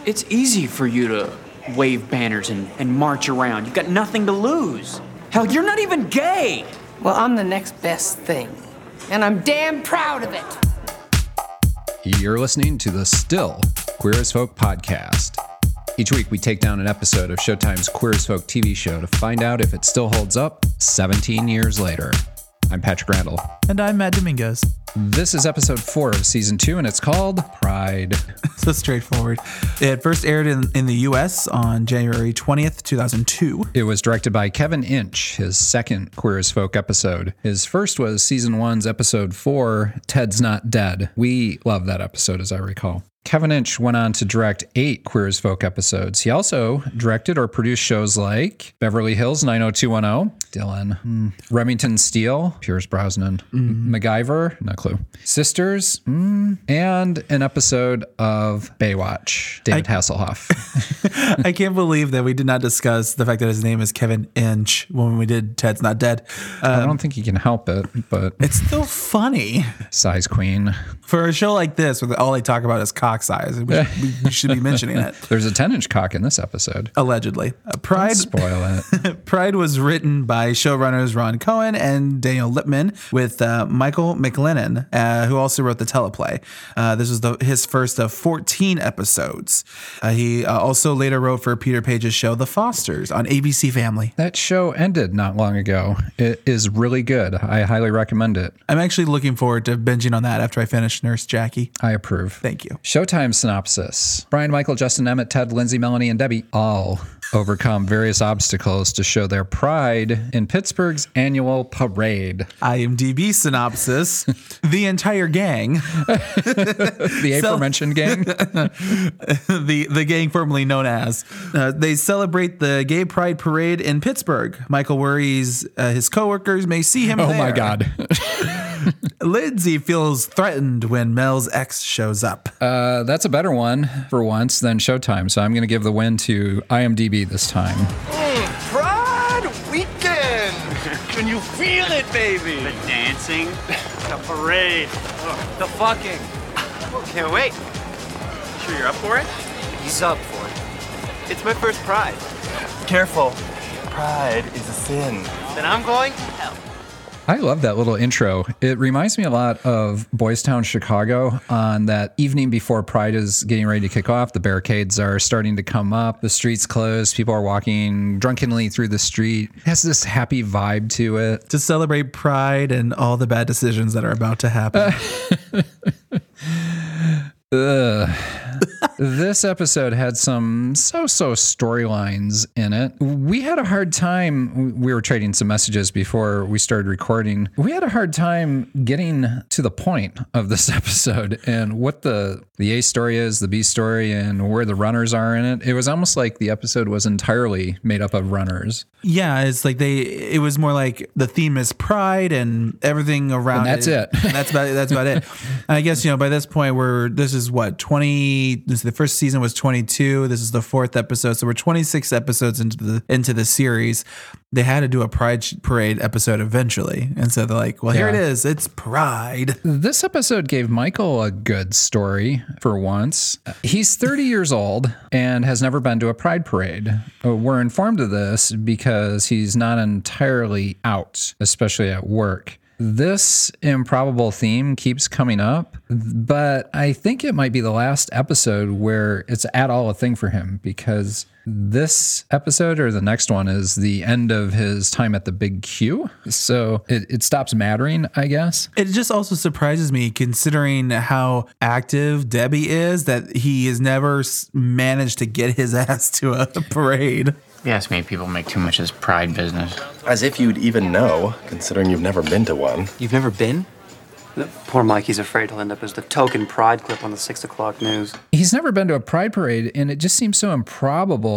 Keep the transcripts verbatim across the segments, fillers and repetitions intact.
It's easy for you to wave banners and, and march around. You've got nothing to lose. Hell, you're not even gay. Well, I'm the next best thing, and I'm damn proud of it. You're listening to the Still Queer as Folk podcast. Each week we take down an episode of Showtime's Queer as Folk T V show to find out if it still holds up seventeen years later. I'm Patrick Randall. And I'm Matt Dominguez. This is episode four of season two, and it's called Pride. So straightforward. It first aired in, in the U S on January twentieth, two thousand two. It was directed by Kevin Inch, his second Queer as Folk episode. His first was season one's episode four, Ted's Not Dead. We love that episode, as I recall. Kevin Inch went on to direct eight Queer as Folk episodes. He also directed or produced shows like Beverly Hills nine oh two one oh, Dylan, mm. Remington Steele, Pierce Brosnan, mm. MacGyver, no clue, Sisters, mm. and an episode of Baywatch, David I, Hasselhoff. I can't believe that we did not discuss the fact that his name is Kevin Inch when we did Ted's Not Dead. Um, I don't think he can help it, but it's still funny. Size queen. For a show like this, where all they talk about is cock size, we should, we should be mentioning it. There's a ten-inch cock in this episode. Allegedly. Uh, Pride, don't spoil it. Pride was written by showrunners Ron Cohen and Daniel Lippman with uh, Michael McLennan, uh, who also wrote the teleplay. Uh, this was the, his first of fourteen episodes. Uh, he uh, also later wrote for Peter Page's show The Fosters on A B C Family. That show ended not long ago. It is really good. I highly recommend it. I'm actually looking forward to binging on that after I finish Nurse Jackie. I approve. Thank you. Showtime synopsis. Brian, Michael, Justin, Emmett, Ted, Lindsay, Melanie, and Debbie all overcome various obstacles to show their pride in Pittsburgh's annual parade. IMDb synopsis. The entire gang. The aforementioned gang. the, the gang formerly known as. Uh, they celebrate the Gay Pride Parade in Pittsburgh. Michael worries uh, his coworkers may see him oh there. my God. Lindsay feels threatened when Mel's ex shows up. Uh, that's a better one for once than Showtime, so I'm going to give the win to IMDb this time. Mm, Pride Weekend! Can you feel it, baby? The dancing, the parade, the fucking. Can't wait. Sure you're up for it? He's up for it. It's my first Pride. Careful. Pride is a sin. Then I'm going to hell. I love that little intro. It reminds me a lot of Boys Town, Chicago on that evening before Pride is getting ready to kick off. The barricades are starting to come up. The street's closed. People are walking drunkenly through the street. It has this happy vibe to it. To celebrate Pride and all the bad decisions that are about to happen. Ugh. This episode had some so-so storylines in it. We had a hard time. We were trading some messages before we started recording. We had a hard time getting to the point of this episode and what the the A story is, the B story, and where the runners are in it. It was almost like the episode was entirely made up of runners. Yeah, it's like they. It was more like the theme is pride and everything around. And that's it. it. That's about. That's about it. And I guess you know by this point we're. This is what twenty. This is the first season was twenty-two. This is the fourth episode, so we're twenty-six episodes into the into the series. They had to do a Pride Parade episode eventually, and so they're like, "Well, here yeah. it is. It's Pride." This episode gave Michael a good story for once. He's thirty years old and has never been to a Pride Parade. We're informed of this because he's not entirely out, especially at work. This improbable theme keeps coming up, but I think it might be the last episode where it's at all a thing for him, because this episode or the next one is the end of his time at the Big Q. So it, it stops mattering, I guess. It just also surprises me, considering how active Debbie is, that he has never managed to get his ass to a parade. Yes, maybe people make too much of this Pride business. As if you'd even know, considering you've never been to one. You've never been? Poor Mikey's afraid he'll end up as the token Pride clip on the six o'clock news. He's never been to a Pride Parade, and it just seems so improbable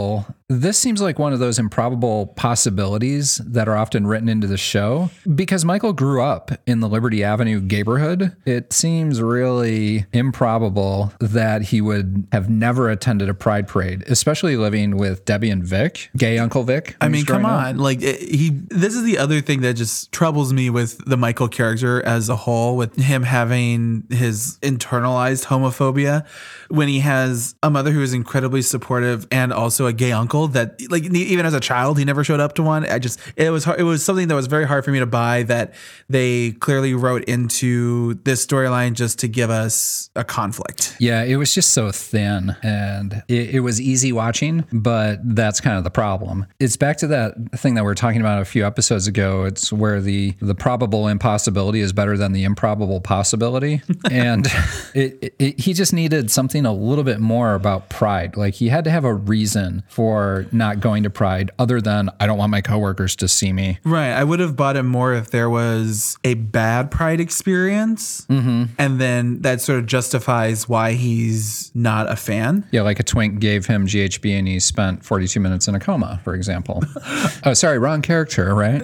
This seems like one of those improbable possibilities that are often written into the show. Because Michael grew up in the Liberty Avenue neighborhood, it seems really improbable that he would have never attended a pride parade, especially living with Debbie and Vic, gay Uncle Vic. I mean, come up. on. Like it, he, this is the other thing that just troubles me with the Michael character as a whole, with him having his internalized homophobia when he has a mother who is incredibly supportive and also a gay uncle that, like, even as a child, he never showed up to one. I just, it was hard, it was something that was very hard for me to buy, that they clearly wrote into this storyline just to give us a conflict. Yeah, it was just so thin, and it, it was easy watching, but that's kind of the problem. It's back to that thing that we were talking about a few episodes ago. It's where the the probable impossibility is better than the improbable possibility. And it, it, it, he just needed something a little bit more about Pride. Like, he had to have a reason for not going to Pride other than, I don't want my coworkers to see me. Right. I would have bought it more if there was a bad Pride experience, mm-hmm. and then that sort of justifies why he's not a fan. Yeah, like a twink gave him G H B and he spent forty-two minutes in a coma, for example. Oh, sorry, wrong character, right?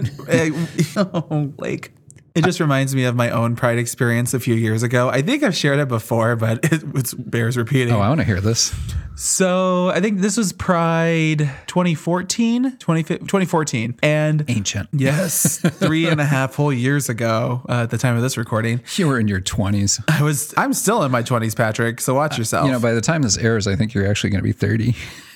Oh, like, it just reminds me of my own Pride experience a few years ago. I think I've shared it before, but it, it bears repeating. Oh, I want to hear this. So I think this was Pride twenty fourteen, twenty fourteen. And ancient. Yes. Three and a half whole years ago uh, at the time of this recording. You were in your twenties. I was, I'm still in my twenties, Patrick. So watch yourself. Uh, you know, by the time this airs, I think you're actually going to be thirty.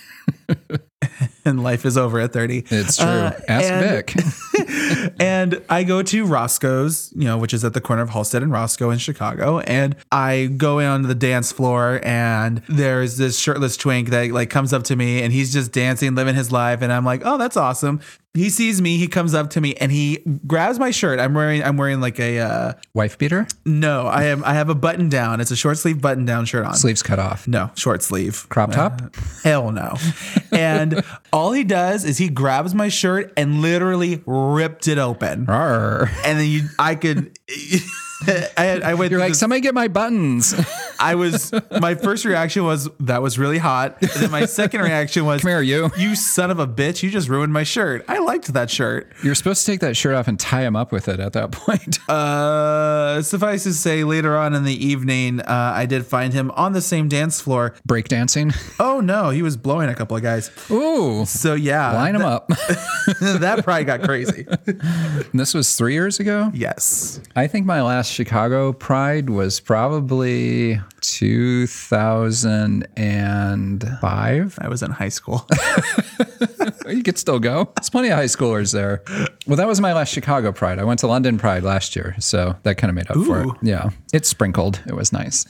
And life is over at thirty. It's true. Uh, Ask and, Vic. And I go to Roscoe's, you know, which is at the corner of Halstead and Roscoe in Chicago. And I go in onto the dance floor, and there's this shirtless twink that like comes up to me, and he's just dancing, living his life. And I'm like, oh, that's awesome. He sees me, he comes up to me, and he grabs my shirt. I'm wearing, I'm wearing like a uh, wife beater. No, I am. I have a button down. It's a short sleeve button down shirt on. Sleeves cut off. No, short sleeve. Crop top. Uh, hell no. And all he does is he grabs my shirt and literally ripped it open. Arr. And then you, I could. I, I went. You're like, this, somebody get my buttons. I was. My first reaction was that was really hot. And then my second reaction was, come here, you. You son of a bitch! You just ruined my shirt. I liked that shirt. You're supposed to take that shirt off and tie him up with it at that point. Uh, suffice to say, later on in the evening, uh, I did find him on the same dance floor, breakdancing. Oh no, he was blowing a couple of guys. Ooh. So yeah, line them up. That probably got crazy. And this was three years ago. Yes, I think my last Chicago Pride was probably two thousand five. I was in high school. You could still go. There's plenty of high schoolers there. Well, that was my last Chicago Pride. I went to London Pride last year, so that kind of made up Ooh. for it. Yeah, it sprinkled. It was nice.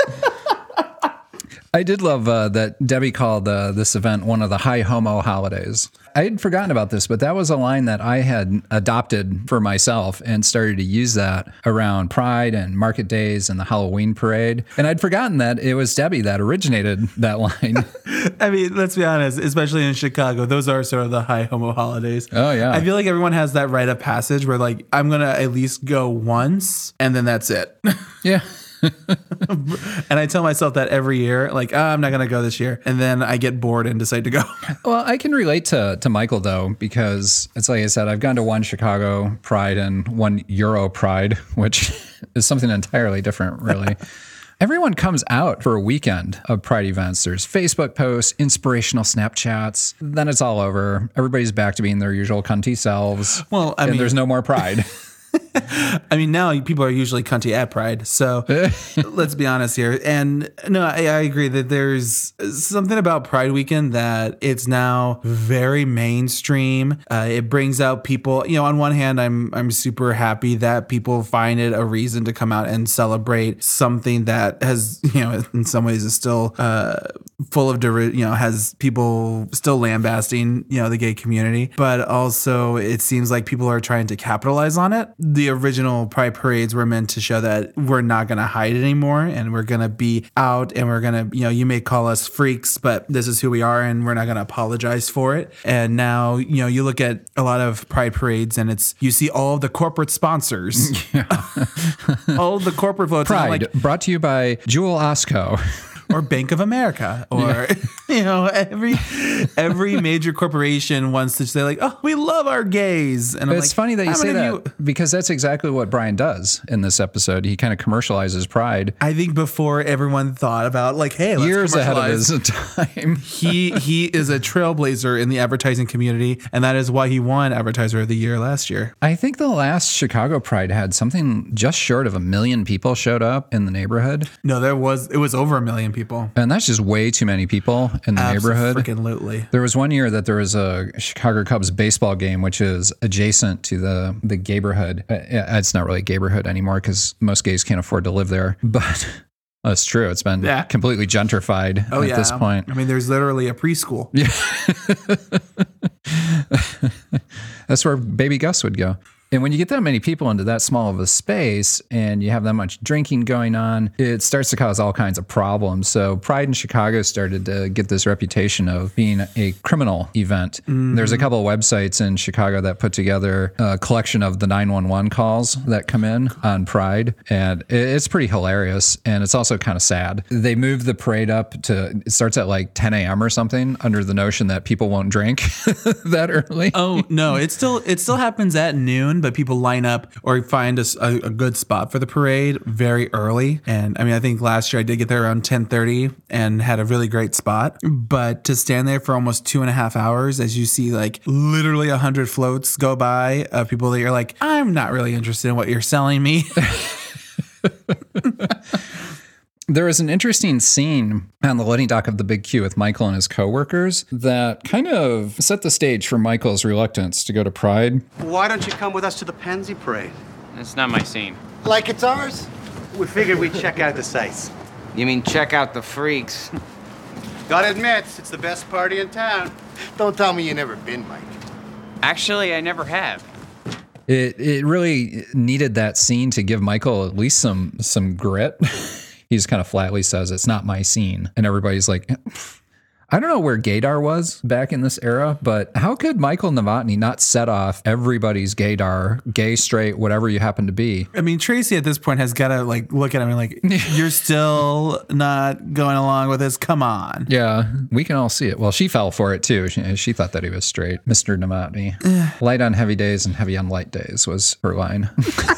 I did love uh, that Debbie called uh, this event one of the high homo holidays. I had forgotten about this, but that was a line that I had adopted for myself and started to use that around Pride and market days and the Halloween parade. And I'd forgotten that it was Debbie that originated that line. I mean, let's be honest, especially in Chicago, those are sort of the high homo holidays. Oh, yeah. I feel like everyone has that rite of passage where, like, I'm going to at least go once and then that's it. Yeah. And I tell myself that every year, like, oh, I'm not going to go this year. And then I get bored and decide to go. Well, I can relate to, to Michael, though, because it's like I said, I've gone to one Chicago Pride and one Euro Pride, which is something entirely different, really. Everyone comes out for a weekend of Pride events. There's Facebook posts, inspirational Snapchats. Then it's all over. Everybody's back to being their usual cunty selves. Well, I and mean, there's no more Pride. I mean, now people are usually cunty at Pride. So let's be honest here. And no, I, I agree that there's something about Pride weekend that it's now very mainstream. Uh, it brings out people, you know, on one hand, I'm, I'm super happy that people find it a reason to come out and celebrate something that has, you know, in some ways is still uh, full of, you know, has people still lambasting, you know, the gay community. But also it seems like people are trying to capitalize on it. The original Pride parades were meant to show that we're not going to hide anymore and we're going to be out and we're going to, you know, you may call us freaks, but this is who we are and we're not going to apologize for it. And now, you know, you look at a lot of Pride parades and it's, you see all of the corporate sponsors, yeah. all of the corporate votes. Pride, like, brought to you by Jewel Osco. or Bank of America, or yeah. you know, every every major corporation wants to say like, "Oh, we love our gays." And I'm it's like, funny that you say that you... because that's exactly what Brian does in this episode. He kind of commercializes Pride. I think before everyone thought about like, "Hey, let's years ahead of commercialize." his time. he he is a trailblazer in the advertising community, and that is why he won Advertiser of the Year last year. I think the last Chicago Pride had something just short of a million people showed up in the neighborhood. No, there was it was over a million people, and that's just way too many people in the neighborhood. Absolutely. There was one year that there was a Chicago Cubs baseball game, which is adjacent to the the gayborhood. It's not really gayborhood anymore because most gays can't afford to live there, but. That's true. It's been yeah. completely gentrified oh, at yeah. this point. I mean, there's literally a preschool. Yeah. That's where baby Gus would go. And when you get that many people into that small of a space and you have that much drinking going on, it starts to cause all kinds of problems. So Pride in Chicago started to get this reputation of being a criminal event. Mm-hmm. There's a couple of websites in Chicago that put together a collection of the nine one one calls that come in on Pride. And it's pretty hilarious. And it's also kind of sad. They moved the parade up to, it starts at like ten a.m. or something under the notion that people won't drink that early. Oh, no, it still, it still happens at noon. But people line up or find a, a good spot for the parade very early. And I mean, I think last year I did get there around ten thirty and had a really great spot. But to stand there for almost two and a half hours as you see like literally a hundred floats go by of people that you're like, I'm not really interested in what you're selling me. There is an interesting scene on the loading dock of the Big Q with Michael and his coworkers that kind of set the stage for Michael's reluctance to go to Pride. Why don't you come with us to the Pansy Parade? It's not my scene. Like it's ours? We figured we'd check out the sights. You mean check out the freaks? Gotta admit, it's the best party in town. Don't tell me you never been, Mike. Actually, I never have. It it really needed that scene to give Michael at least some some grit. He just kind of flatly says, it's not my scene. And everybody's like, I don't know where gaydar was back in this era, but how could Michael Novotny not set off everybody's gaydar, gay, straight, whatever you happen to be? I mean, Tracy at this point has got to like look at him and like, you're still not going along with this. Come on. Yeah, we can all see it. Well, she fell for it too. She, she thought that he was straight. Mister Novotny. Light on heavy days and heavy on light days was her line.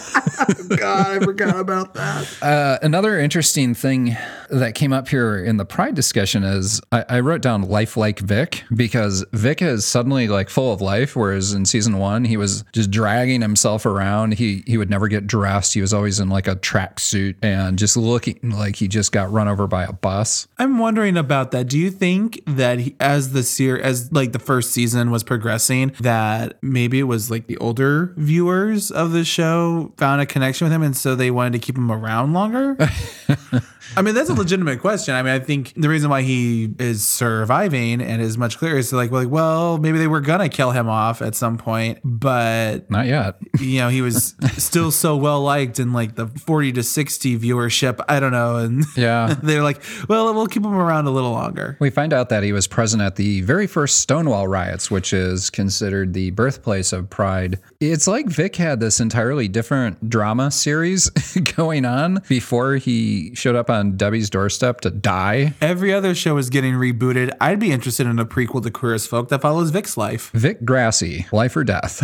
God, I forgot about that. Uh, another interesting thing that came up here in the Pride discussion is I, I wrote down life like Vic, because Vic is suddenly like full of life, whereas in season one he was just dragging himself around. He he would never get dressed. He was always in like a tracksuit and just looking like he just got run over by a bus. I'm wondering about that. Do you think that he, as the ser- as like the first season was progressing, that maybe it was like the older viewers of the show found a connection with him and so they wanted to keep him around longer? I mean, that's a legitimate question. I mean, I think the reason why he is surviving and is much clearer is like, like, well, maybe they were going to kill him off at some point, but not yet. You know, he was still so well liked in like the forty to sixty viewership. I don't know. And yeah, they're like, well, we'll keep him around a little longer. We find out that he was present at the very first Stonewall riots, which is considered the birthplace of Pride. It's like Vic had this entirely different drama series going on before he showed up on Debbie's doorstep to die. Every other show is getting rebooted. I'd be interested in a prequel to Queer as Folk that follows Vic's life. Vic Grassi, Life or Death.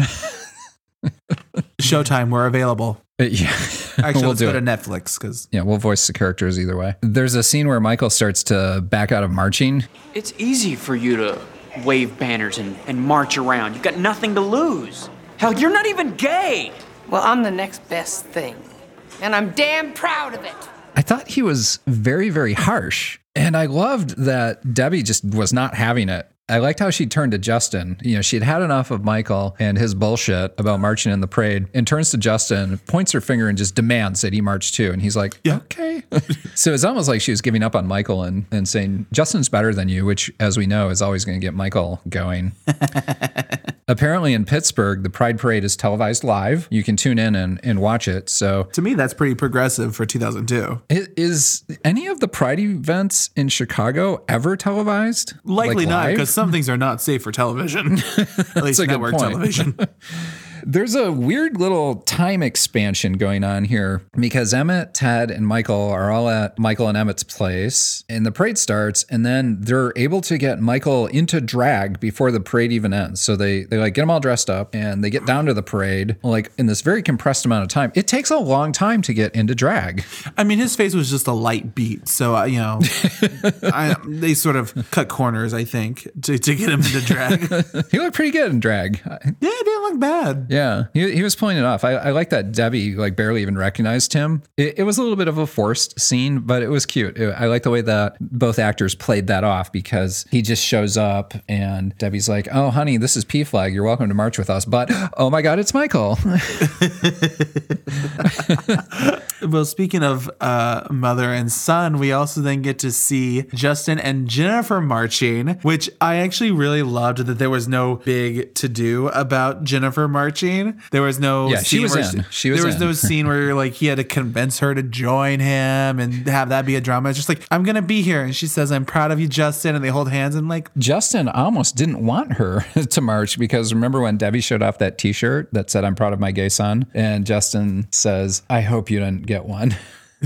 Showtime, we're available. Yeah. Actually, we'll let's go it. to Netflix because yeah, we'll voice the characters either way. There's a scene where Michael starts to back out of marching. It's easy for you to wave banners and, and march around. You've got nothing to lose. Hell, you're not even gay. Well, I'm the next best thing, and I'm damn proud of it. I thought he was very, very harsh. And I loved that Debbie just was not having it. I liked how she turned to Justin. You know, she'd had enough of Michael and his bullshit about marching in the parade and turns to Justin, points her finger and just demands that he march too. And he's like, yeah, okay. So it's almost like she was giving up on Michael and, and saying, Justin's better than you, which, as we know, is always going to get Michael going. Apparently in Pittsburgh, the Pride Parade is televised live. You can tune in and, and watch it. So to me, that's pretty progressive for two thousand two. Is any of the Pride events in Chicago ever televised? Likely like not, live? because some things are not safe for television. At least network television. There's a weird little time expansion going on here because Emmett, Ted, and Michael are all at Michael and Emmett's place, and the parade starts, and then they're able to get Michael into drag before the parade even ends. So they, they like get them all dressed up, and they get down to the parade like in this very compressed amount of time. It takes a long time to get into drag. I mean, his face was just a light beat, so uh, you know, I, they sort of cut corners, I think, to, to get him into drag. He looked pretty good in drag. Yeah, it didn't look bad. Yeah, he, he was pulling it off. I, I like that Debbie like barely even recognized him. It, it was a little bit of a forced scene, but it was cute. It, I like the way that both actors played that off because he just shows up and Debbie's like, "Oh, honey, this is P Flag. You're welcome to march with us." But oh my God, it's Michael. Well, speaking of uh, mother and son, we also then get to see Justin and Jennifer marching, which I actually really loved that there was no big to do about Jennifer marching. There was no yeah, scene she was where in. She was there was in. no scene where like he had to convince her to join him and have that be a drama. It's just like, I'm gonna be here, and she says, "I'm proud of you, Justin," and they hold hands and like Justin almost didn't want her to march because remember when Debbie showed off that T-shirt that said, "I'm proud of my gay son," and Justin says, "I hope you didn't get one."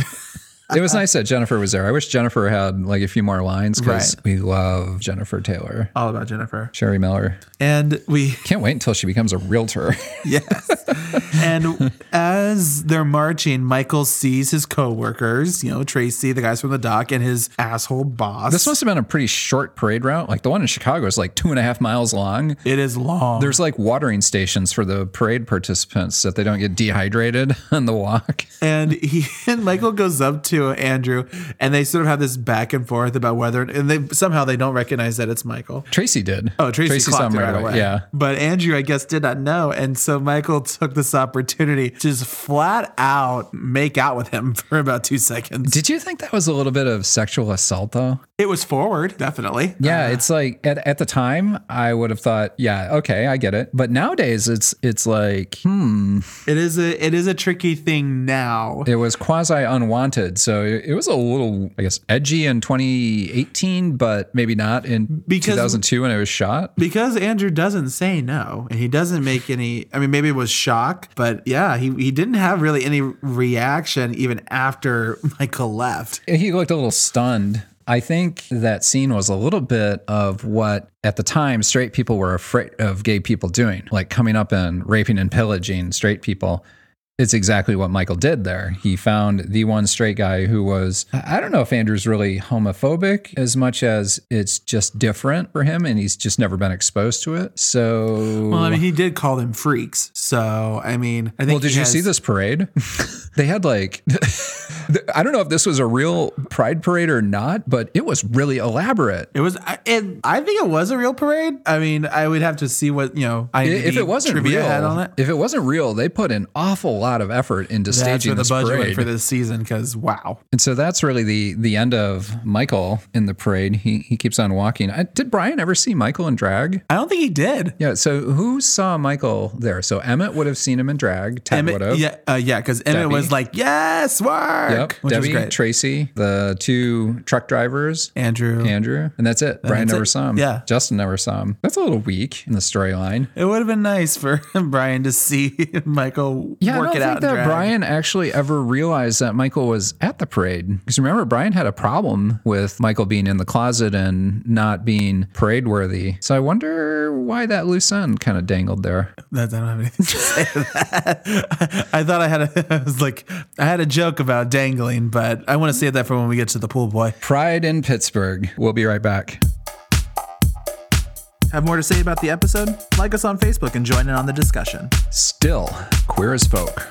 It was nice that Jennifer was there. I wish Jennifer had like a few more lines because Right. we love Jennifer Taylor. all about Jennifer. Sherry Miller. And we Can't wait until she becomes a realtor. Yes. And as they're marching, Michael sees his coworkers, you know, Tracy, the guys from the dock, and his asshole boss. This must have been a pretty short parade route. Like the one in Chicago is like two and a half miles long. It is long. There's like watering stations for the parade participants so that they don't get dehydrated on the walk. And he and Michael goes up to Andrew, and they sort of have this back and forth about whether, and they somehow they don't recognize that it's Michael. Tracy did. Oh, Tracy, Tracy clocked saw him it right right away. away. Yeah. But Andrew, I guess, did not know. And so Michael took this opportunity to just flat out make out with him for about two seconds. Did you think that was a little bit of sexual assault though? It was forward, definitely. Yeah, Uh, it's like at, at the time I would have thought, yeah, okay, I get it. But nowadays it's it's like, hmm. It is a it is a tricky thing now. It was quasi unwanted. So it, it was a little, I guess, edgy in twenty eighteen, but maybe not in Because- two thousand two when it was shot. Because Andrew doesn't say no, and he doesn't make any. I mean, maybe it was shock, but yeah, he, he didn't have really any reaction even after Michael left. He looked a little stunned. I think that scene was a little bit of what at the time straight people were afraid of gay people doing, like coming up and raping and pillaging straight people. It's exactly what Michael did there. He found the one straight guy who was, I don't know if Andrew's really homophobic as much as it's just different for him and he's just never been exposed to it. So, Well, I mean, he did call them freaks. So, I mean, I think. well, did he you has- see this parade? They had like, I don't know if this was a real pride parade or not, but it was really elaborate. It was. I- It, I think it was a real parade. I mean, I would have to see what you know. I If it wasn't trivia real, had on it. if it wasn't real, they put an awful lot of effort into That's staging where the this budget went parade. for this season. Because wow, And so that's really the the end of Michael in the parade. He he keeps on walking. I, did Brian ever see Michael in drag? I don't think he did. Yeah. So who saw Michael there? So Emmett would have seen him in drag. Ted would have. yeah, uh, yeah, because Emmett Debbie. was like, "Yes, work," Yep. which Debbie, was great. Tracy, the two truck drivers, Andrew, Andrew, and that's it. Brian that's never it. saw him. Yeah. Justin never saw him. That's a little weak in the storyline. It would have been nice for Brian to see Michael Yeah, work I it don't out. think in that drag. Brian actually ever realized that Michael was at the parade. Because remember, Brian had a problem with Michael being in the closet and not being parade worthy. So I wonder why that loose end kind of dangled there. That, I don't have anything to say to that. I thought I had a, I was like, I had a joke about dangling, but I want to save that for when we get to the pool boy. Pride in Pittsburgh. We'll be right back. Have more to say about the episode? Like us on Facebook and join in on the discussion. Still queer as folk.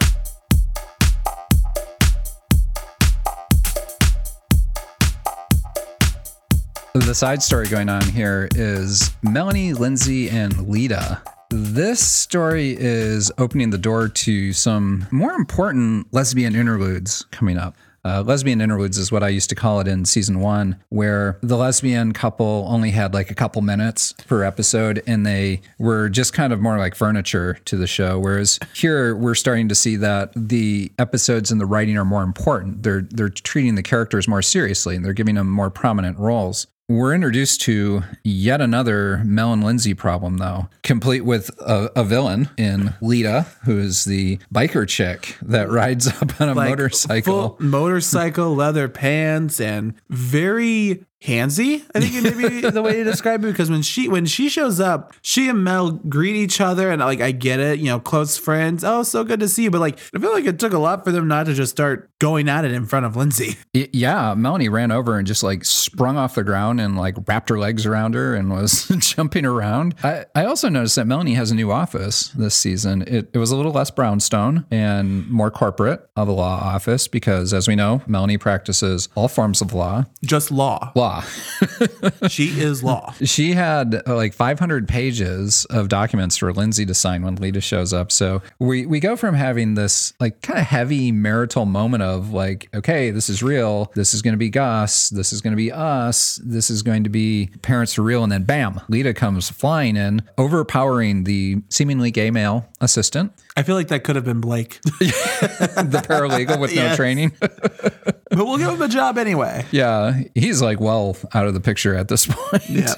The side story going on here is Melanie, Lindsay, and Lita. This story is opening the door to some more important lesbian interludes coming up. Uh, lesbian interludes is what I used to call it in season one, where the lesbian couple only had like a couple minutes per episode and they were just kind of more like furniture to the show. Whereas here we're starting to see that the episodes and the writing are more important. They're, they're treating the characters more seriously and they're giving them more prominent roles. We're introduced to yet another Mel and Lindsay problem, though, complete with a, a villain in Lita, who is the biker chick that rides up on a Like, motorcycle. full motorcycle, leather pants, and very handsy, I think it may be the way to describe it, because when she when she shows up, she and Mel greet each other, and like I get it, you know, close friends. Oh, so good to see you. But like I feel like it took a lot for them not to just start going at it in front of Lindsay. Y- Yeah, Melanie ran over and just like sprung off the ground and like wrapped her legs around her and was jumping around. I, I also noticed that Melanie has a new office this season. It, it was a little less brownstone and more corporate of a law office because, as we know, Melanie practices all forms of law. Just law. Law. She is law. She had uh, like five hundred pages of documents for Lindsay to sign when Lita shows up. So we, we go from having this like kind of heavy marital moment of like, okay, this is real. This is going to be Gus. This is going to be us. This is going to be parents for real. And then bam, Lita comes flying in, overpowering the seemingly gay male assistant, I feel like that could have been Blake. the paralegal with no Yes. training. But we'll give him a job anyway. Yeah, he's like well out of the picture at this point. Yeah.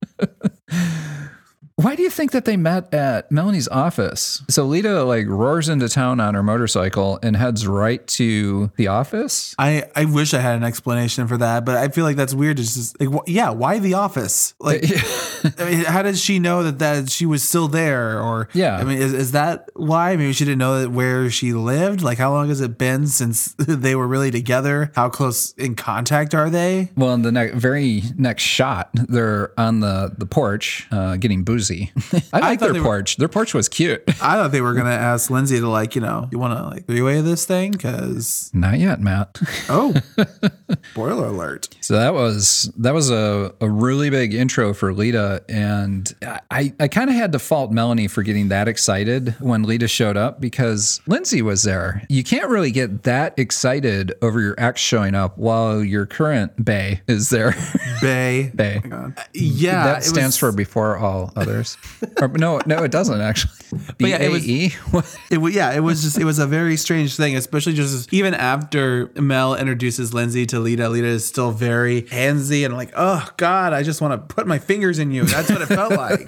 Why do you think that they met at Melanie's office? So Lita like roars into town on her motorcycle and heads right to the office. I, I wish I had an explanation for that, but I feel like that's weird. It's just like, wh- yeah, why the office? Like, I mean, how did she know that, that she was still there? Or, Yeah. I mean, is, is that why? Maybe she didn't know that where she lived. Like, how long has it been since they were really together? How close in contact are they? Well, in the ne- very next shot, they're on the, the porch uh, getting boozy. I like thought their they were- porch. Their porch was cute. I thought they were going to ask Lindsay to, like, you know, you want to, like, three-way this thing? Because, Not yet, Matt. oh, spoiler alert. So that was that was a, a really big intro for Lita, and I, I kind of had to fault Melanie for getting that excited when Lita showed up because Lindsay was there. You can't really get that excited over your ex showing up while your current bae is there. Bay. Bae. Yeah. That it stands was- for before all others. Or, no, no, it doesn't actually. B yeah, A it was- E. It wa- yeah, it was just it was a very strange thing, especially just even after Mel introduces Lindsay to Lita. Lita is still very handsy and like, oh God, I just want to put my fingers in you. That's what it felt like.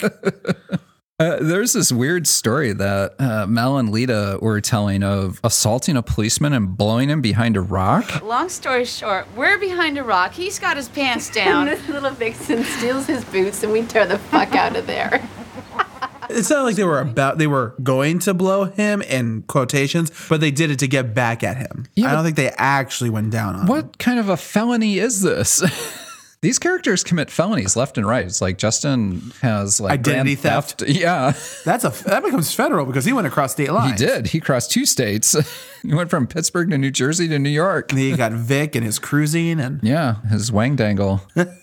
Uh, there's this weird story that uh, Mel and Lita were telling of assaulting a policeman and blowing him behind a rock. Long story short, we're behind a rock. He's got his pants down. And this little vixen steals his boots and we tear the fuck out of there. It's not like they were about they were going to blow him in quotations, but they did it to get back at him. Yeah, I but- don't think they actually went down on him. What kind of a felony is this? These characters commit felonies left and right. It's like Justin has like Identity grand theft. Yeah, That's a that becomes federal because he went across state he lines. did. He crossed two states. He went from Pittsburgh to New Jersey to New York. And he got Vic and his cruising and Yeah, his wang dangle.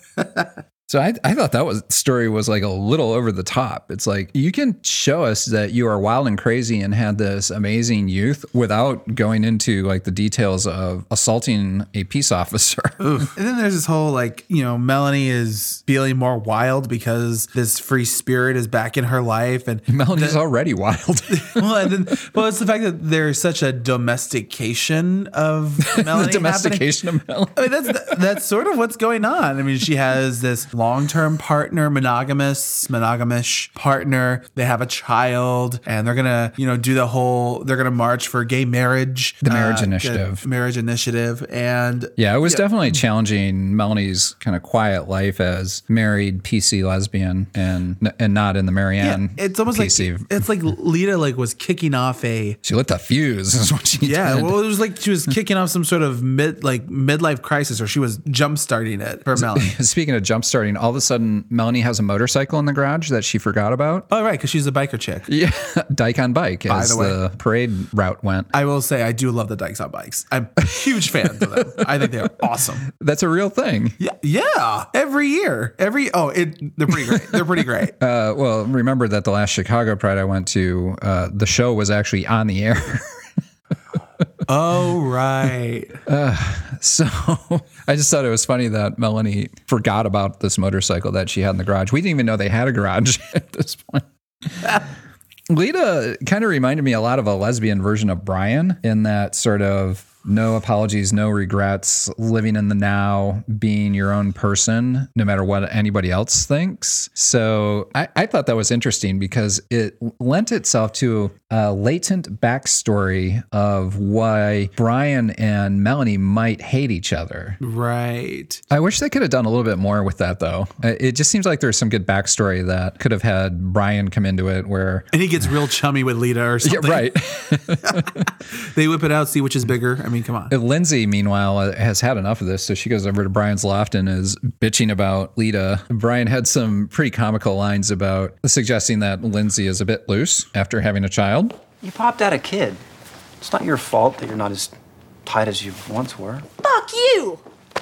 So I, I thought that was story was like a little over the top. It's like you can show us that you are wild and crazy and had this amazing youth without going into like the details of assaulting a peace officer. Oof. And then there's this whole like, you know, Melanie is feeling more wild because this free spirit is back in her life. And Melanie's already wild. well, and then, well, it's the fact that there's such a domestication of Melanie. The domestication happening. of Melanie. I mean, that's that's sort of what's going on. I mean, she has this long-term partner, monogamous, monogamish partner. They have a child, and they're gonna, you know, do the whole. They're gonna march for gay marriage, The marriage uh, initiative. marriage initiative, and Yeah, it was definitely challenging Melanie's kind of quiet life as married P C lesbian and and not in the Marianne. yeah, it's almost P C. like it's like Lita like was kicking off a. She lit the fuse. Is what she Yeah, did. well, it was like she was kicking off some sort of mid like midlife crisis, or she was jump starting it for Melanie. Speaking of jump starting, all of a sudden Melanie has a motorcycle in the garage that she forgot about. Oh, right, because she's a biker chick. Yeah, Dyke on bike By as the way. the parade route went. I will say I do love the Dykes on bikes. I'm a huge fan of them. I think they're awesome. That's a real thing. Yeah, yeah. Every year, every oh, it they're pretty great. They're pretty great. Uh, well, remember that the last Chicago Pride I went to, uh, the show was actually on the air. Oh, right. Uh, so I just thought it was funny that Melanie forgot about this motorcycle that she had in the garage. We didn't even know they had a garage at this point. Lita kind of reminded me a lot of a lesbian version of Brian in that sort of No apologies, no regrets, living in the now, being your own person, no matter what anybody else thinks. So I, I thought that was interesting because it lent itself to a latent backstory of why Brian and Melanie might hate each other. Right. I wish they could have done a little bit more with that, though. It just seems like there's some good backstory that could have had Brian come into it where... And he gets real chummy with Lita or something. Yeah, right. They whip it out, see which is bigger. I mean, come on. Lindsay, meanwhile, has had enough of this, so she goes over to Brian's loft and is bitching about Lita. Brian had some pretty comical lines about suggesting that Lindsay is a bit loose after having a child. You popped out a kid. It's not your fault that you're not as tight as you once were. Fuck you!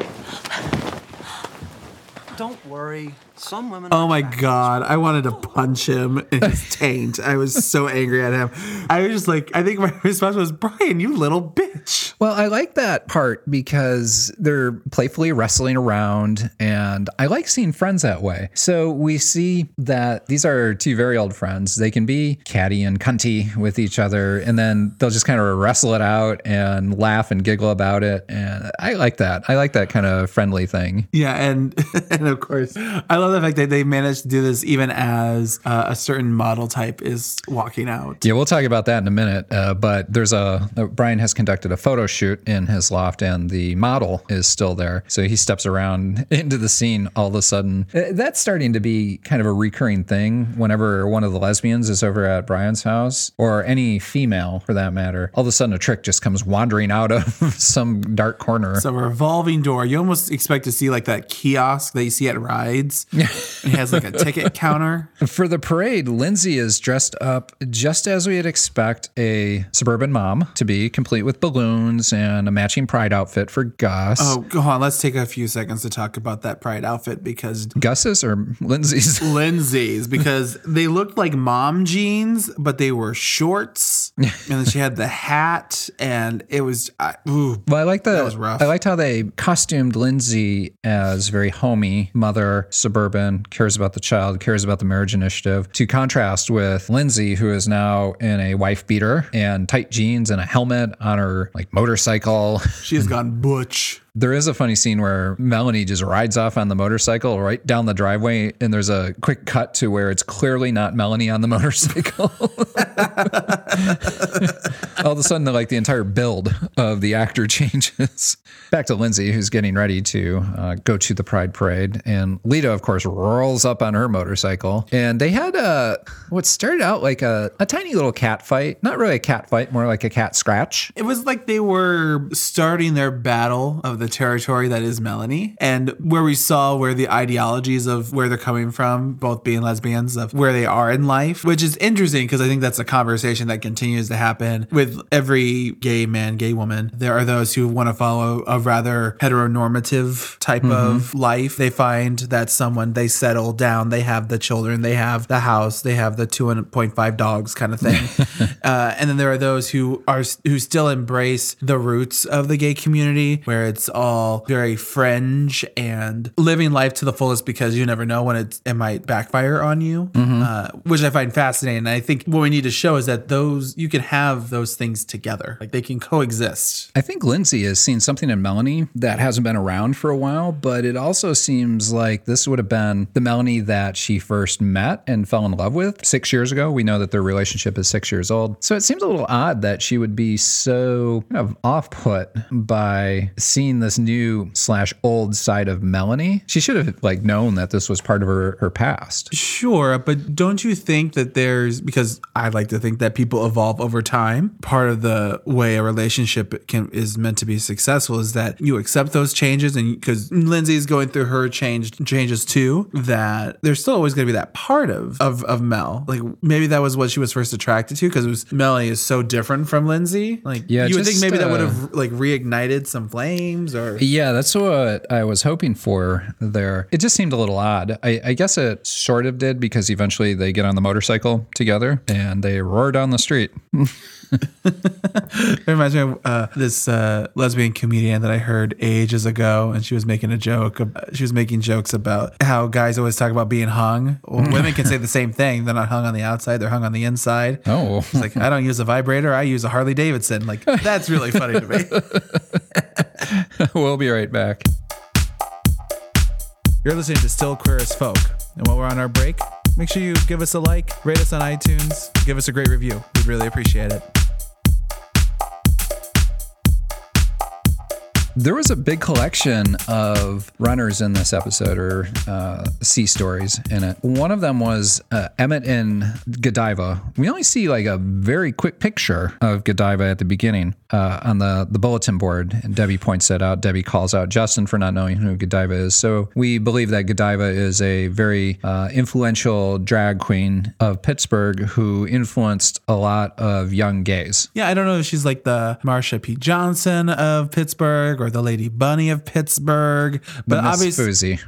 Don't worry. Some women. Oh my God. I wanted to punch him in his taint. I was so angry at him. I was just like, I think my response was, Brian, you little bitch. Well, I like that part because they're playfully wrestling around, and I like seeing friends that way. So we see that these are two very old friends. They can be catty and cunty with each other, and then they'll just kind of wrestle it out and laugh and giggle about it. And I like that. I like that kind of friendly thing. Yeah, and and of course, I love the fact that they managed to do this even as uh, a certain model type is walking out. Yeah, we'll talk about that in a minute. Uh, but there's a, uh, Brian has conducted a photo shoot in his loft, and the model is still there. So he steps around into the scene all of a sudden. Uh, that's starting to be kind of a recurring thing whenever one of the lesbians is over at Brian's house, or any female for that matter. All of a sudden, a trick just comes wandering out of some dark corner. So a revolving door. You almost expect to see like that kiosk that you see at rides. It has like a ticket counter. For the parade, Lindsay is dressed up just as we'd expect a suburban mom to be, complete with balloons and a matching pride outfit for Gus. Oh, go on. Let's take a few seconds to talk about that pride outfit because... Gus's or Lindsay's? Lindsay's, because they looked like mom jeans, but they were shorts. And then she had the hat, and it was... Uh, ooh, well, I like the, that was rough. I liked how they costumed Lindsay as very homey, mother, suburban, cares about the child, cares about the marriage initiative, to contrast with Lindsay, who is now in a wife beater and tight jeans and a helmet on her like motorcycle. She has gone butch. There is a funny scene where Melanie just rides off on the motorcycle right down the driveway, and there's a quick cut to where it's clearly not Melanie on the motorcycle. All of a sudden, like the entire build of the actor changes. Back to Lindsay, who's getting ready to uh, go to the Pride Parade, and Lita, of course, rolls up on her motorcycle, and they had a what started out like a, a tiny little cat fight. Not really a cat fight, more like a cat scratch. It was like they were starting their battle of the territory that is Melanie, and where we saw where the ideologies of where they're coming from, both being lesbians, of where they are in life, which is interesting because I think that's a conversation that continues to happen with every gay man, gay woman. There are those who want to follow a rather heteronormative type mm-hmm. of life. They find that someone, they settle down, they have the children, they have the house, they have the two point five dogs kind of thing. uh, and then there are those who are who still embrace the roots of the gay community, where it's all very fringe and living life to the fullest because you never know when it, it might backfire on you, mm-hmm. uh, which I find fascinating. And I think what we need to show is that those, you can have those things together. Like they can coexist. I think Lindsay has seen something in Melanie that hasn't been around for a while, but it also seems like this would have been the Melanie that she first met and fell in love with six years ago. We know that their relationship is six years old. So it seems a little odd that she would be so kind of off-put by seeing this new slash old side of Melanie. She should have like known that this was part of her, her past. Sure, but don't you think that there's, because I like to think that people evolve over time. Part of the way a relationship can is meant to be successful is that you accept those changes, and because Lindsay's going through her change changes too, that there's still always going to be that part of, of of Mel. Like maybe that was what she was first attracted to because it was Melanie is so different from Lindsay. Like yeah, you would just, think maybe uh, that would have like reignited some flames or yeah, that's what I was hoping for there. It just seemed a little odd. I, I guess it sort of did because eventually they get on the motorcycle together and they roar down the street. It reminds me of uh, this uh, lesbian comedian that I heard ages ago, and she was making a joke. About, she was making jokes about how guys always talk about being hung. Well, women can say the same thing. They're not hung on the outside; they're hung on the inside. Oh, it's like I don't use a vibrator; I use a Harley Davidson. Like that's really funny to me. We'll be right back. You're listening to Still Queer as Folk, and while we're on our break, make sure you give us a like, rate us on iTunes, give us a great review. We'd really appreciate it. There was a big collection of runners in this episode, or uh, sea stories in it. One of them was uh, Emmett and Godiva. We only see like a very quick picture of Godiva at the beginning uh, on the, the bulletin board. And Debbie points that out. Debbie calls out Justin for not knowing who Godiva is. So we believe that Godiva is a very uh, influential drag queen of Pittsburgh who influenced a lot of young gays. Yeah, I don't know if she's like the Marsha P. Johnson of Pittsburgh or the Lady Bunny of Pittsburgh, but obviously,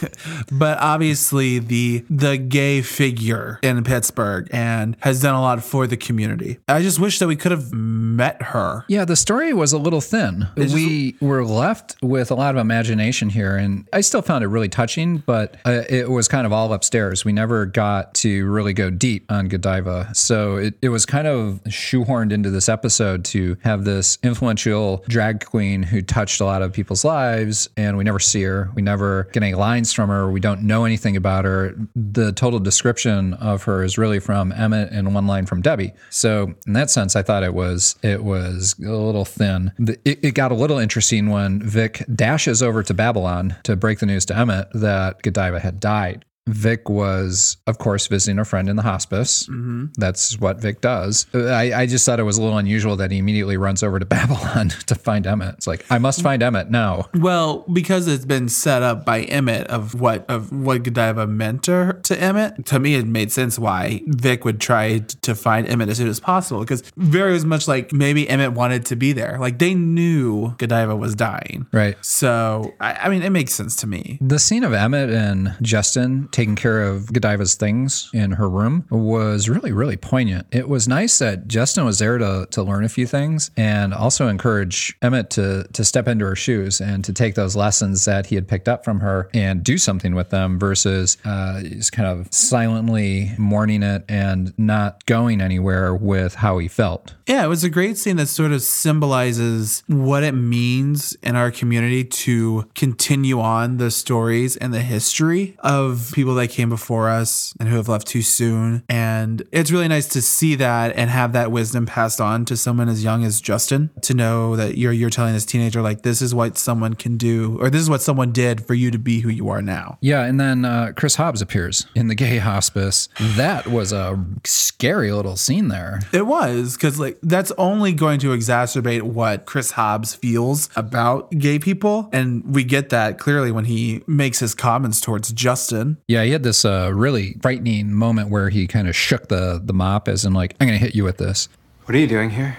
but obviously the the gay figure in Pittsburgh and has done a lot for the community. I just wish that we could have met her. Yeah, the story was a little thin. It's we just, were left with a lot of imagination here, and I still found it really touching, but uh, it was kind of all upstairs. We never got to really go deep on Godiva, so it, it was kind of shoehorned into this episode to have this influential drag queen who touched a lot of people's lives, and we never see her. We never get any lines from her. We don't know anything about her. The total description of her is really from Emmett and one line from Debbie. So in that sense, I thought it was it was a little thin. It, it got a little interesting when Vic dashes over to Babylon to break the news to Emmett that Godiva had died. Vic was, of course, visiting a friend in the hospice. Mm-hmm. That's what Vic does. I, I just thought it was a little unusual that he immediately runs over to Babylon to find Emmett. It's like, I must find Emmett now. Well, because it's been set up by Emmett of what of what Godiva meant to, her, to Emmett, to me it made sense why Vic would try to find Emmett as soon as possible. Because very much like maybe Emmett wanted to be there. Like they knew Godiva was dying. Right. So, I, I mean, it makes sense to me. The scene of Emmett and Justin taking care of Godiva's things in her room was really, really poignant. It was nice that Justin was there to to learn a few things and also encourage Emmett to to step into her shoes and to take those lessons that he had picked up from her and do something with them versus uh, just kind of silently mourning it and not going anywhere with how he felt. Yeah, it was a great scene that sort of symbolizes what it means in our community to continue on the stories and the history of people that came before us and who have left too soon. And it's really nice to see that and have that wisdom passed on to someone as young as Justin, to know that you're you're telling this teenager, like, this is what someone can do, or this is what someone did for you to be who you are now. Yeah, and then uh, Chris Hobbs appears in the gay hospice. That was a scary little scene there. It was, because like that's only going to exacerbate what Chris Hobbs feels about gay people. And we get that clearly when he makes his comments towards Justin. Yeah, he had this uh, really frightening moment where he kind of shook the, the mop as in like, I'm going to hit you with this. What are you doing here?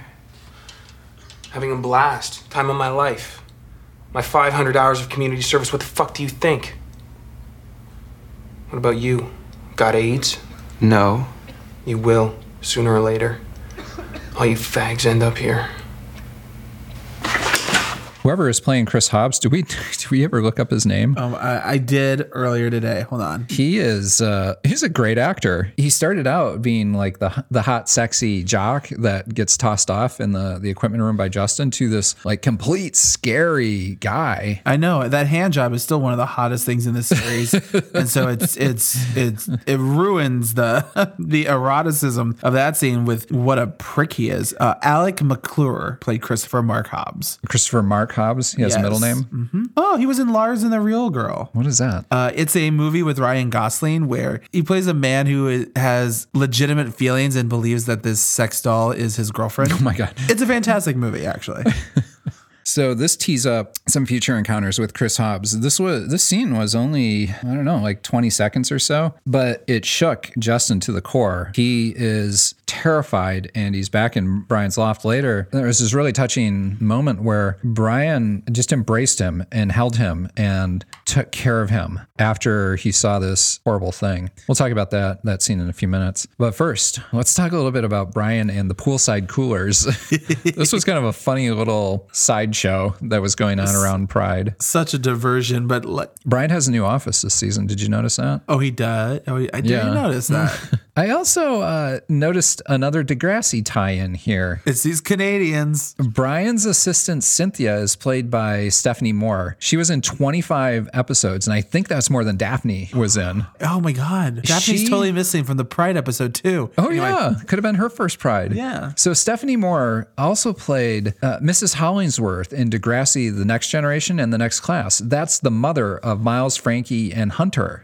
Having a blast. Time of my life. My five hundred hours of community service. What the fuck do you think? What about you? Got AIDS? No. You will, sooner or later. All you fags end up here. Whoever is playing Chris Hobbs, do we do we ever look up his name? Um, I, I did earlier today. Hold on. He is uh, he's a great actor. He started out being like the the hot, sexy jock that gets tossed off in the, the equipment room by Justin to this like complete scary guy. I know that hand job is still one of the hottest things in this series, and so it's it's it's it ruins the the eroticism of that scene with what a prick he is. Uh, Alec McClure played Christopher Mark Hobbs. Christopher Mark Hobbs. He has yes. a middle name. Mm-hmm. Oh, he was in Lars and the Real Girl. What is that? Uh, it's a movie with Ryan Gosling where he plays a man who has legitimate feelings and believes that this sex doll is his girlfriend. Oh my God. It's a fantastic movie, actually. So this tees up some future encounters with Chris Hobbs. This was this scene was only, I don't know, like twenty seconds or so, but it shook Justin to the core. He is terrified, and he's back in Brian's loft later. There was this really touching moment where Brian just embraced him and held him and took care of him after he saw this horrible thing. We'll talk about that that scene in a few minutes. But first, let's talk a little bit about Brian and the poolside coolers. This was kind of a funny little sideshow that was going on around Pride. Such a diversion, but like, Brian has a new office this season. Did you notice that? Oh, he does. Oh, I didn't Yeah. notice that. I also uh, noticed another Degrassi tie-in here. It's these Canadians. Brian's assistant Cynthia is played by Stephanie Moore. She was in twenty-five episodes, and I think that's more than Daphne was in. Oh my God. Daphne's She- totally missing from the Pride episode too. Oh, Anyway, yeah. Could have been her first Pride. Yeah. So Stephanie Moore also played uh, Missus Hollingsworth in Degrassi, The Next Generation and The Next Class. That's the mother of Miles, Frankie, and Hunter.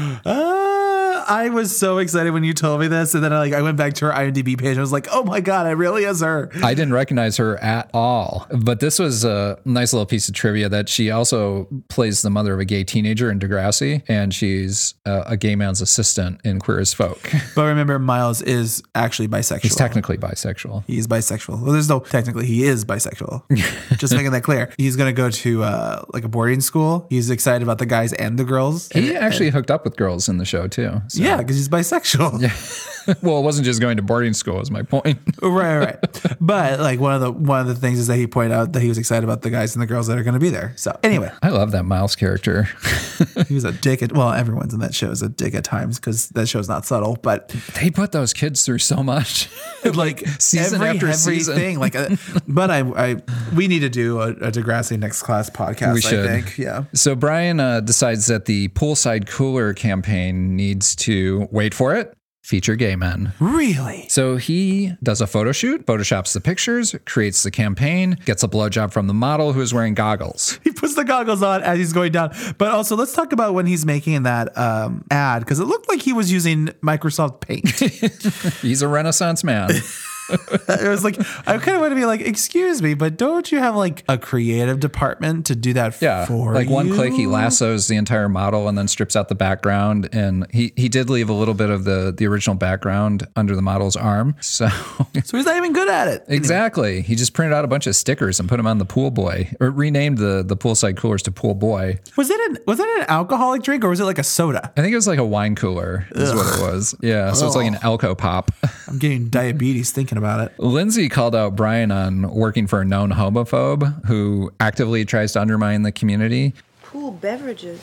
Uh, I was so excited when you told me this, and then I, like I went back to her IMDb page. I was like, "Oh my God, it really is her." I didn't recognize her at all, but this was a nice little piece of trivia that she also plays the mother of a gay teenager in Degrassi, and she's uh, a gay man's assistant in Queer as Folk. But remember, Miles is actually bisexual. He's technically bisexual. He's bisexual. Well, there's no technically he is bisexual. Just making that clear. He's gonna go to uh, like a boarding school. He's excited about the guys and the girls. He And- actually hooked up with girls in the show too. so- Yeah, because he's bisexual. Yeah. Well, it wasn't just going to boarding school, is my point. right, right. But like one of the one of the things is that he pointed out that he was excited about the guys and the girls that are going to be there. So anyway, I love that Miles character. he was a dick. At, well, everyone's in that show is a dick at times because that show's not subtle. But They put those kids through so much. like season every, after everything, season. like. A, but I, I, we need to do a, a Degrassi Next Class podcast. We should. I think. Yeah. So Brian uh, decides that the poolside cooler campaign needs to, wait for it, feature gay men. Really? So he does a photo shoot, photoshops the pictures, creates the campaign, gets a blowjob from the model who is wearing goggles. He puts the goggles on as he's going down. But also, let's talk about when he's making that um, ad because it looked like he was using Microsoft Paint. He's a Renaissance man. It was like, I kind of want to be like, excuse me, but don't you have like a creative department to do that Yeah, for like you? one click, he lassos the entire model and then strips out the background. And he, he did leave a little bit of the, the original background under the model's arm. So So he's not even good at it. exactly. He just printed out a bunch of stickers and put them on the Pool Boy, or renamed the, the poolside coolers to Pool Boy. Was it an was it an alcoholic drink or was it like a soda? I think it was like a wine cooler is Ugh. what it was. Yeah. So it's like an Elko Pop. I'm getting diabetes thinking about it. Lindsay called out Brian on working for a known homophobe who actively tries to undermine the community. Pool beverages.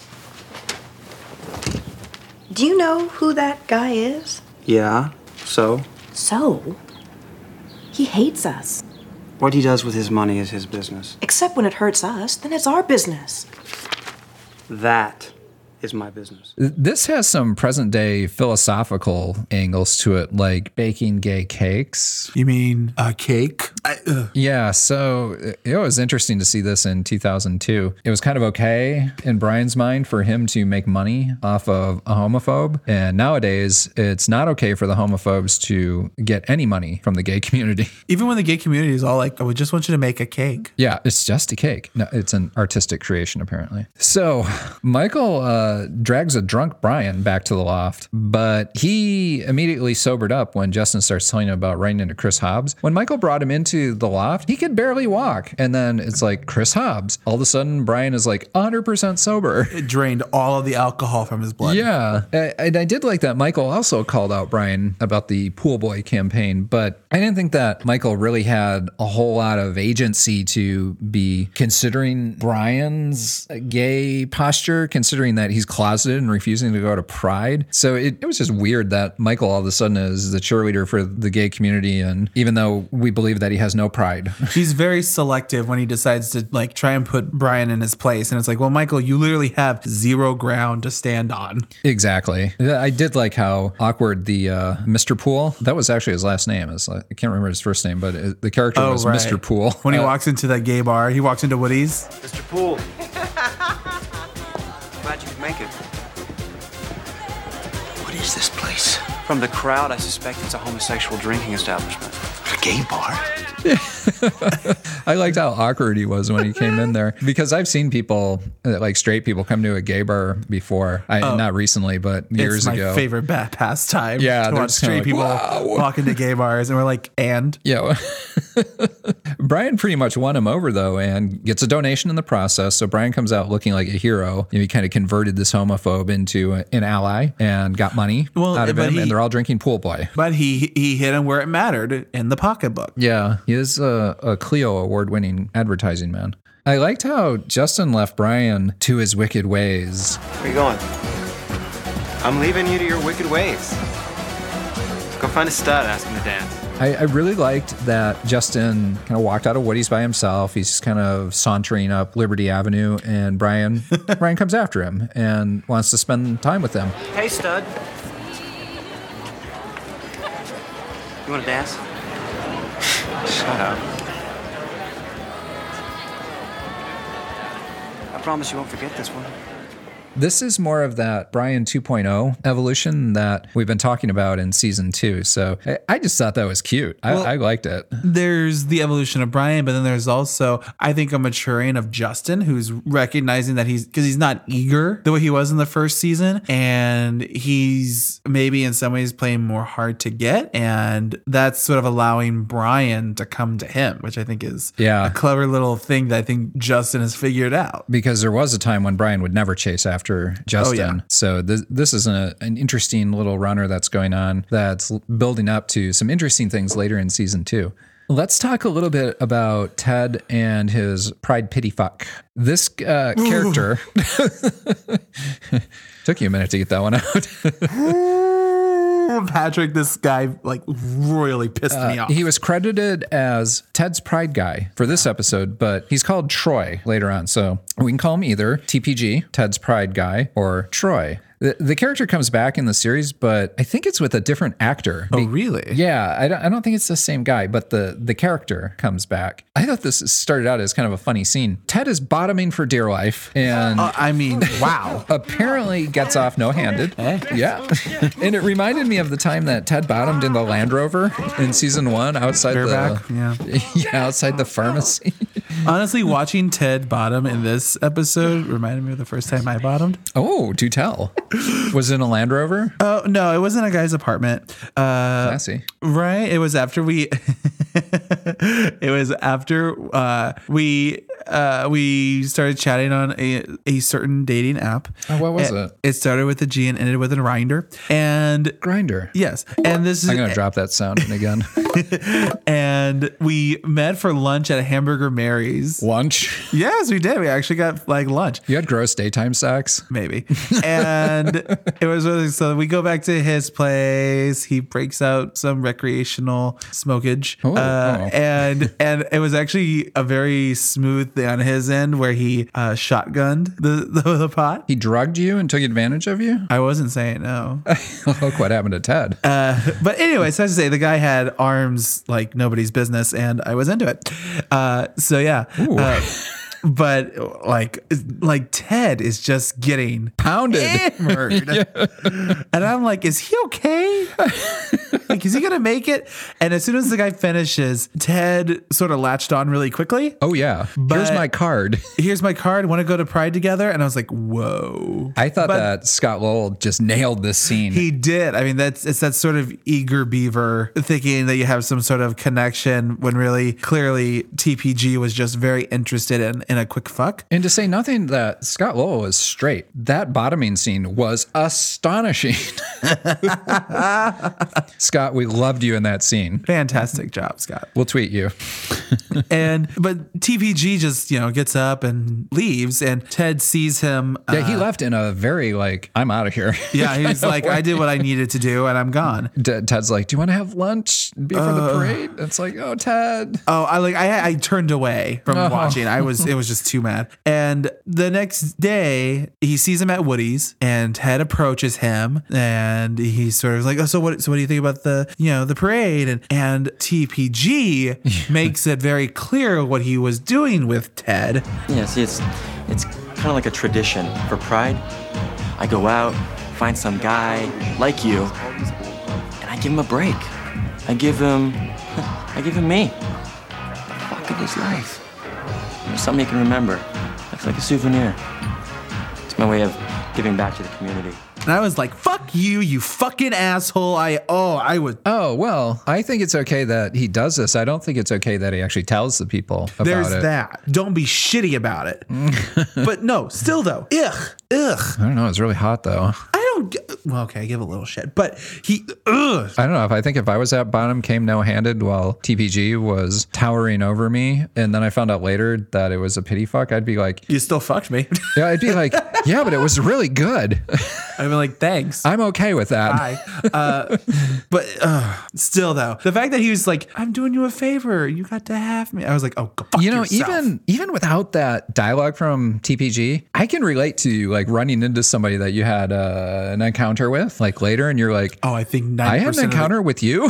Do you know who that guy is? Yeah, so? So? He hates us. What he does with his money is his business. Except when it hurts us, then it's our business. That is my business. This has some present day philosophical angles to it, like baking gay cakes. You mean a cake? I, ugh. Yeah, so it was interesting to see this in two thousand two. It was kind of okay in Brian's mind for him to make money off of a homophobe. And nowadays, it's not okay for the homophobes to get any money from the gay community. Even when the gay community is all like, oh, we just want you to make a cake. Yeah, it's just a cake. No, it's an artistic creation, apparently. So Michael uh, drags a drunk Brian back to the loft, but he immediately sobered up when Justin starts telling him about running into Chris Hobbs. When Michael brought him into the loft, he could barely walk. And then it's like, Chris Hobbs. All of a sudden, Brian is like one hundred percent sober. It drained all of the alcohol from his blood. Yeah. And I did like that Michael also called out Brian about the Pool Boy campaign, but I didn't think that Michael really had a whole lot of agency to be considering Brian's gay posture, considering that he's closeted and refusing to go to Pride. So it, it was just weird that Michael all of a sudden is the cheerleader for the gay community. And even though we believe that he has no pride. He's very selective when he decides to like try and put Brian in his place. And it's like, well, Michael, you literally have zero ground to stand on. Exactly. I did like how awkward the uh, Mister Pool, that was actually his last name. Is I can't remember his first name, but it, the character Oh, was right. Mister Pool. When he Uh, walks into that gay bar, he walks into Woody's. Mister Poole. Glad you could make it. What is this place? From the crowd, I suspect it's a homosexual drinking establishment. A gay bar? I liked how awkward he was when he came in there because I've seen people, like straight people, come to a gay bar before. I, Oh. Not recently, but years it's my ago. favorite bad pastime. Yeah, to they're watch just kinda straight like, people "Wow." walk into gay bars, and we're like, and Yeah. Brian pretty much won him over though, and gets a donation in the process. So Brian comes out looking like a hero. You know, he kind of converted this homophobe into a, an ally and got money Well, out of but him. he- and they're all drinking Pool Boy. but he he hit him where it mattered, in the pocketbook. Yeah, he is a, a Clio award-winning advertising man. I liked how Justin left Brian to his wicked ways. Where you going? I'm leaving you to your wicked ways. Go find a stud, ask him to dance. I, I really liked that Justin kind of walked out of Woody's by himself. He's just kind of sauntering up Liberty Avenue, and Brian Brian comes after him and wants to spend time with him. Hey, stud. You want to dance? Shut up. I promise you won't forget this one. This is more of that Brian two point oh evolution that we've been talking about in season two. So I, I just thought that was cute. I, Well, I liked it. There's the evolution of Brian, but then there's also, I think, a maturing of Justin, who's recognizing that he's, because he's not eager the way he was in the first season, and he's maybe in some ways playing more hard to get, and that's sort of allowing Brian to come to him, which I think is Yeah. a clever little thing that I think Justin has figured out. Because there was a time when Brian would never chase after Justin. Oh, yeah. So this, this is a, an interesting little runner that's going on that's building up to some interesting things later in season two. Let's talk a little bit about Ted and his pride pity fuck. This uh, character took you a minute to get that one out. Patrick, this guy like really pissed me Uh, off. he was credited as Ted's pride guy for this episode, but he's called Troy later on. So we can call him either T P G, Ted's pride guy, or Troy. The, the character comes back in the series, but I think it's with a different actor. Oh, really? Yeah, I don't, I don't think it's the same guy, but the, the character comes back. I thought this started out as kind of a funny scene. Ted is bottoming for dear life, and Uh, I mean, wow. apparently gets off no-handed. Yeah. And it reminded me of the time that Ted bottomed in the Land Rover in season one outside Bareback, the yeah. yeah, outside the pharmacy. Honestly, watching Ted bottom in this episode reminded me of the first time I bottomed. Oh, do tell. Was it in a Land Rover? Oh, no, it wasn't a guy's apartment. Uh, Classy. Right? It was after we it was after uh, we uh, we started chatting on a, a certain dating app. Oh, what was it? it? It started with a G and ended with a Grindr. And Grindr. Yes. And this is I'm going to drop that sound in again. and we met for lunch at Hamburger Mary's. Lunch? Yes, we did. We actually got like lunch. You had gross daytime sex? Maybe. And it was really, so we go back to his place. He breaks out some recreational smokage. Oh, uh, oh. And and it was actually a very smooth thing on his end where he uh, shotgunned the, the, the pot. He drugged you and took advantage of you? I wasn't saying no. Look what happened to Ted. Uh, but anyway, so I have to say, the guy had arms like nobody's business, and I was into it. Uh, so yeah. Uh, but like, like Ted is just getting Pounded. hammered. And I'm like, is he okay? Like, is he going to make it? And as soon as the guy finishes, Ted sort of latched on really quickly. Oh, yeah. Here's But- my card. Here's my card. Want to go to Pride together? And I was like, whoa. I thought But- that Scott Lowell just nailed this scene. He did. I mean, that's it's that sort of eager beaver thinking that you have some sort of connection when really clearly T P G was just very interested in, in a quick fuck. And to say nothing that Scott Lowell is straight, that bottoming scene was astonishing. Scott, we loved you in that scene. Fantastic job, Scott. We'll tweet you. And but T P G just, you know, gets up and leaves, and Ted sees him. Yeah, he uh, left in a very like, I'm out of here. Yeah, he's like, I did what I needed to do, and I'm gone. D- Ted's like, do you want to have lunch before the Uh, parade? It's like, oh, Ted. Oh, I like I I turned away from Oh. watching. I was it was just too mad. And the next day, he sees him at Woody's, and Ted approaches him, and he's sort of like, oh, so what? So what do you think about the you know the parade? And and T P G makes it very clear what he was doing with Ted. Yeah, see, it's it's kind of like a tradition for Pride. I go out, find some guy like you, and I give him a break. I give him, I give him me. Look at this life. You know, something you can remember. Looks like a souvenir. It's my way of giving back to the community. And I was like, fuck you, you fucking asshole. I, oh, I would. Oh, well, I think it's okay that he does this. I don't think it's okay that he actually tells the people about There's it. that. Don't be shitty about it. But no, still though, ugh, ugh. I don't know. It's really hot though. I don't get, well, okay, I give a little shit, but he, ugh. I don't know. If I think if I was at bottom, came no-handed while T P G was towering over me, and then I found out later that it was a pity fuck, I'd be like, you still fucked me. Yeah, I'd be like, yeah, but it was really good. I'd be like, thanks. I'm okay with that. Bye. Uh, but uh, still, though, the fact that he was like, I'm doing you a favor. You got to have me. I was like, oh, go fuck You know, yourself. even even without that dialogue from T P G, I can relate to like running into somebody that you had uh, an encounter with like later, and you're like, oh, I think I had an encounter the- with you.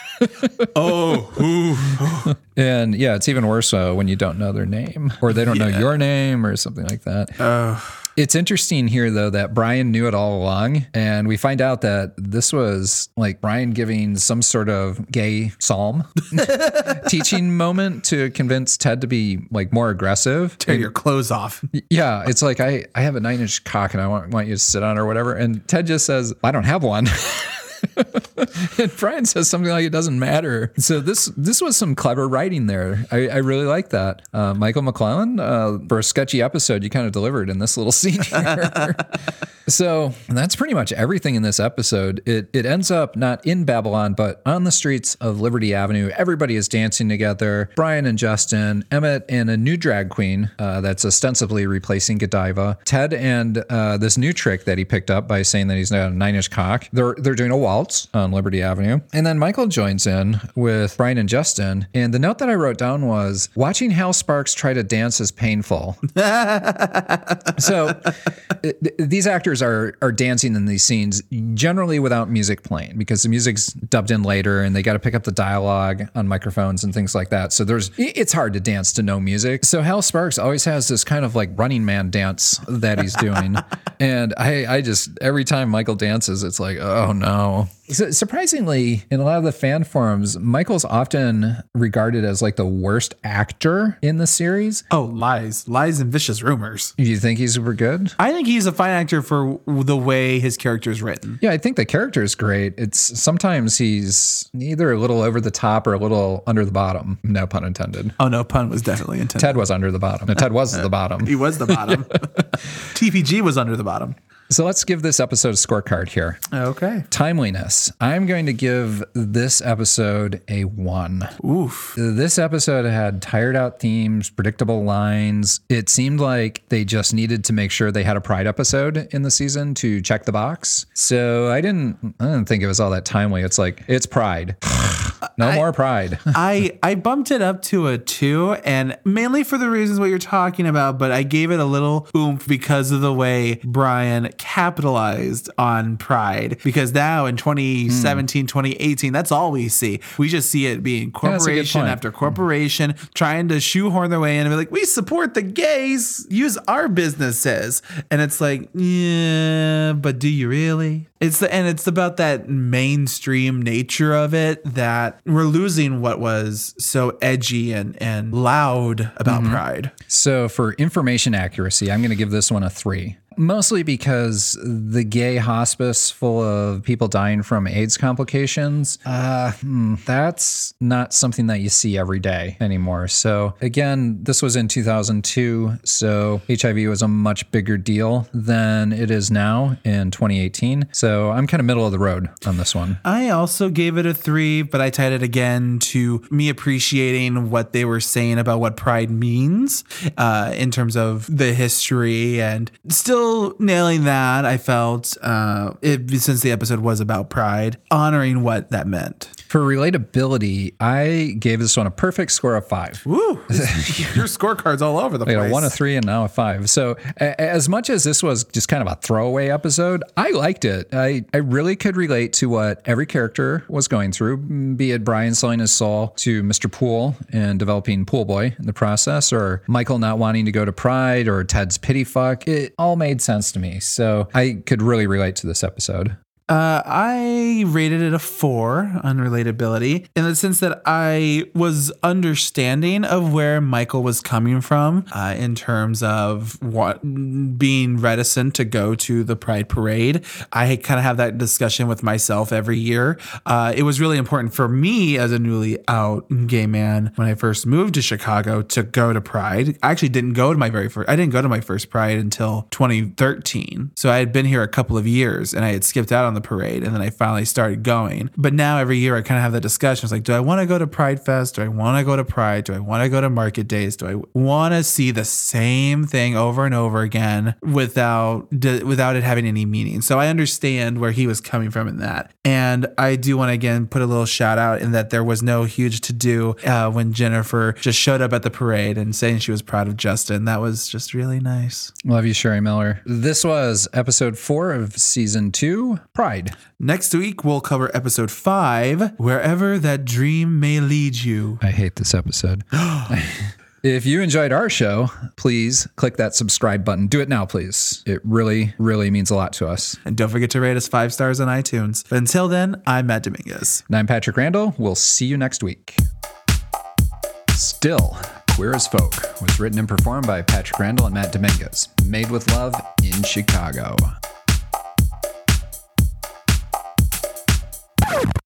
oh, and yeah, it's even worse uh, when you don't know their name or they don't Yeah. know your name or something like that. Uh, It's interesting here, though, that Brian knew it all along. And we find out that this was like Brian giving some sort of gay psalm teaching moment to convince Ted to be like more aggressive. tear And- your clothes off. yeah, it's like, I, I have a nine inch cock and I want, want you to sit on it or whatever. And Ted just says, I don't have one. And Brian says something like it doesn't matter. So this this was some clever writing there. I, I really like that. Uh, Michael McClellan, uh, for a sketchy episode, you kind of delivered in this little scene here. So that's pretty much everything in this episode. It it ends up not in Babylon, but on the streets of Liberty Avenue. Everybody is dancing together. Brian and Justin, Emmett and a new drag queen uh, that's ostensibly replacing Godiva. Ted and uh, this new trick that he picked up by saying that he's got a nine-inch cock. They're they're doing a waltz on Liberty Avenue. And then Michael joins in with Brian and Justin. And the note that I wrote down was, watching Hal Sparks try to dance is painful. So it, these actors are are dancing in these scenes generally without music playing because the music's dubbed in later and they got to pick up the dialogue on microphones and things like that. So there's it's hard to dance to no music. So Hal Sparks always has this kind of like Running Man dance that he's doing. And I, I just, every time Michael dances, it's like, oh no. So surprisingly, in a lot of the fan forums, Michael's often regarded as like the worst actor in the series. Oh, lies. Lies and vicious rumors. Do you think he's super good? I think he's a fine actor for the way his character is written. Yeah, I think the character is great. It's sometimes he's either a little over the top or a little under the bottom. No pun intended. Oh, no, pun was definitely intended. Ted was under the bottom. No, Ted was the bottom. He was the bottom. T P G was under the bottom. So let's give this episode a scorecard here. Okay. Timeliness. I'm going to give this episode a one. Oof. This episode had tired out themes, predictable lines. It seemed like they just needed to make sure they had a Pride episode in the season to check the box. So I didn't, I didn't think it was all that timely. It's like, it's Pride. No I, more Pride. I, I bumped it up to a two, and mainly for the reasons what you're talking about, but I gave it a little oomph because of the way Brian capitalized on Pride. Because now in twenty seventeen, mm. twenty eighteen, that's all we see. We just see it being corporation yeah, after corporation mm. trying to shoehorn their way in and be like, we support the gays, use our businesses. And it's like, yeah, but do you really? It's the, and it's about that mainstream nature of it that we're losing what was so edgy and, and loud about mm-hmm. Pride. So for information accuracy, I'm going to give this one a three. Mostly because the gay hospice full of people dying from AIDS complications, uh, that's not something that you see every day anymore. So again, this was in two thousand two, so H I V was a much bigger deal than it is now in twenty eighteen. So I'm kind of middle of the road on this one. I also gave it a three, but I tied it again to me appreciating what they were saying about what Pride means uh, in terms of the history, and still nailing that. I felt uh, it, since the episode was about Pride, honoring what that meant. For relatability, I gave this one a perfect score of five. Woo! Your scorecard's all over the place. A one, a three, and now a five. So a- as much as this was just kind of a throwaway episode, I liked it. I, I really could relate to what every character was going through, be it Brian selling his soul to Mister Poole and developing Pool Boy in the process, or Michael not wanting to go to Pride, or Ted's pity fuck. It all made sense to me. So I could really relate to this episode. Uh, I rated it a four on relatability in the sense that I was understanding of where Michael was coming from uh, in terms of what being reticent to go to the Pride Parade. I kind of have that discussion with myself every year. Uh, it was really important for me as a newly out gay man when I first moved to Chicago to go to Pride. I actually didn't go to my very first, I didn't go to my first Pride until twenty thirteen. So I had been here a couple of years and I had skipped out on the parade and then I finally started going. But now every year I kind of have that discussion. It's like, do I want to go to Pride Fest? Do I want to go to Pride? Do I want to go to Market Days? Do I want to see the same thing over and over again without without it having any meaning? So I understand where he was coming from in that. And I do want to again put a little shout out in that there was no huge to do uh, when Jennifer just showed up at the parade and saying she was proud of Justin. That was just really nice. Love you, Sherry Miller. This was episode four of season two, Pride. Next week, we'll cover episode five, Wherever That Dream May Lead You. I hate this episode. If you enjoyed our show, please click that subscribe button. Do it now, please. It really, really means a lot to us. And don't forget to rate us five stars on iTunes. But until then, I'm Matt Dominguez. And I'm Patrick Randall. We'll see you next week. Still, Queer as Folk was written and performed by Patrick Randall and Matt Dominguez. Made with love in Chicago.